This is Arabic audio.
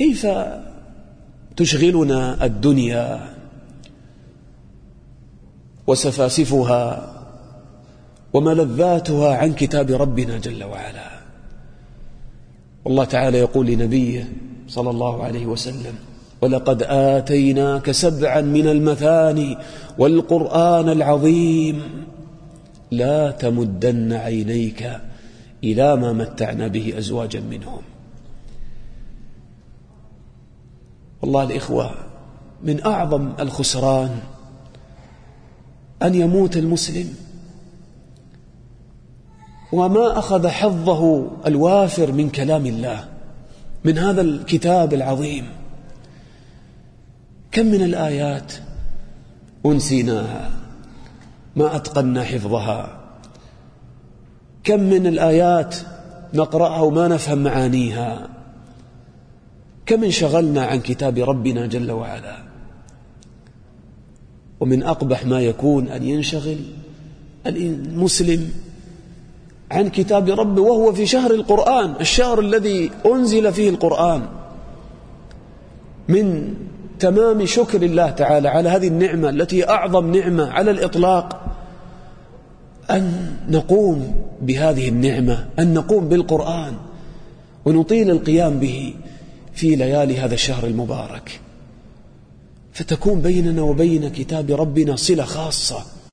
كيف تشغلنا الدنيا وسفاسفها وملذاتها عن كتاب ربنا جل وعلا. والله تعالى يقول لنبيه صلى الله عليه وسلم: ولقد آتيناك 7 من المثاني والقرآن العظيم لا تمدن عينيك إلى ما متعنا به أزواجا منهم. والله الإخوة، من أعظم الخسران أن يموت المسلم وما أخذ حظه الوافر من كلام الله، من هذا الكتاب العظيم. كم من الآيات أنسيناها، ما أتقنا حفظها. كم من الآيات نقرأها وما نفهم معانيها. كم انشغلنا عن كتاب ربنا جل وعلا. ومن أقبح ما يكون أن ينشغل المسلم عن كتاب ربه وهو في شهر القرآن، الشهر الذي أنزل فيه القرآن. من تمام شكر الله تعالى على هذه النعمة التي أعظم نعمة على الإطلاق أن نقوم بهذه النعمة، أن نقوم بالقرآن ونطيل القيام به في ليالي هذا الشهر المبارك، فتكون بيننا وبين كتاب ربنا صلة خاصة.